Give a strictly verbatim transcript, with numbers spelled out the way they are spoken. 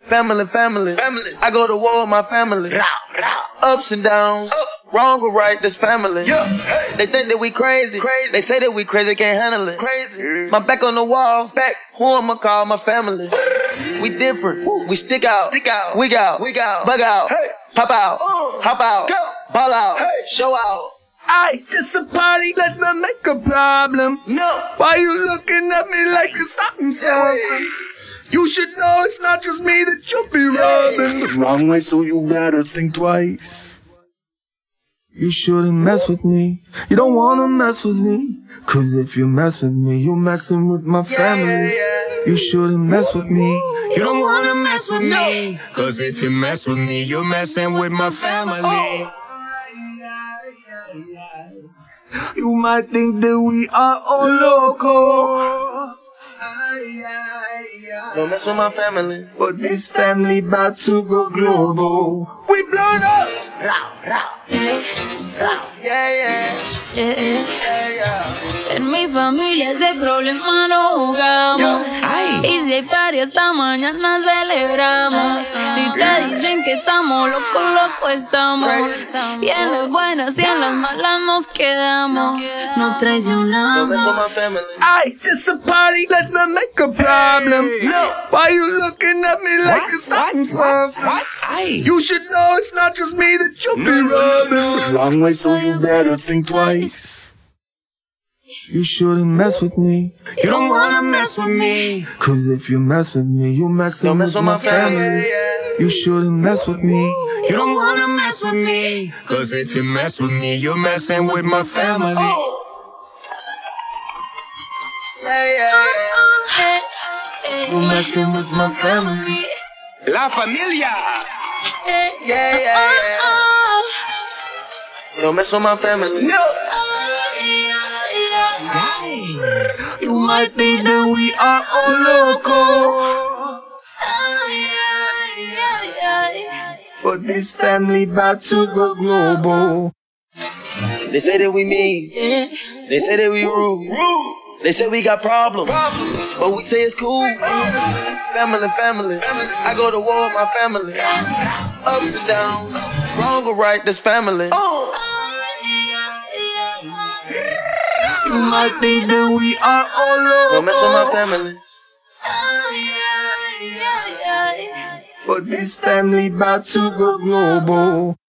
Family, family, family. I go to war with my family. Ups and downs, wrong or right, this family. They think that we crazy. crazy. They say that we crazy, can't handle it. Crazy. My back on the wall, back. Who I'ma call my family? We different. We stick out. Stick out. Wig out. Wig out. Bug out. Hey. Pop out. Uh. Hop out. Go. Ball out. Hey. Show out. Aye, this a party, let's not make a problem. No. Why you looking at me like it's something, something? You should know it's not just me that you'll be robbing. The wrong way, so you better think twice. You shouldn't mess with me. You don't wanna mess with me. Cause if you mess with me, you're messing with my family. You shouldn't mess with me. You don't wanna mess with me. Cause if you mess with me, you're messing with my family. You might think that we are all loco. Don't mess with my family. But this family about to go global. We blown up. Yeah, yeah. Yeah, yeah. Yeah, yeah. En mi familia ese problema no jugamos. Y si hay party hasta mañana celebramos. Si te dicen que estamos locos, locos estamos. Y en las buenas y en las malas nos quedamos. No traicionamos. Don't mess with my family. Aye, this a party, let's not make a problem. No. Why you looking at me like What? it's something, What? something? What? Aye. You should know it's not just me that you'll be robbing. Wrong way, so you better think twice. You shouldn't mess with me. You don't wanna mess with me. Cause if you mess with me, you're messing Don't with, mess with my my family. family. You shouldn't mess with me. You don't wanna mess with me. Cause if you mess with me, you're messing with my family. Yeah, yeah, yeah. You're messing with my family. La familia. Yeah, yeah, yeah. Don't mess with my family. No. You might think that we are all loco. But this family about to go global. They say that we mean. Yeah. They say that we rude. They say we got problems. But we say it's cool. Family, family. I go to war with my family. Ups and downs, wrong or right, this family. You might think that we are all loco. Don't mess with my family. But this family about to go global.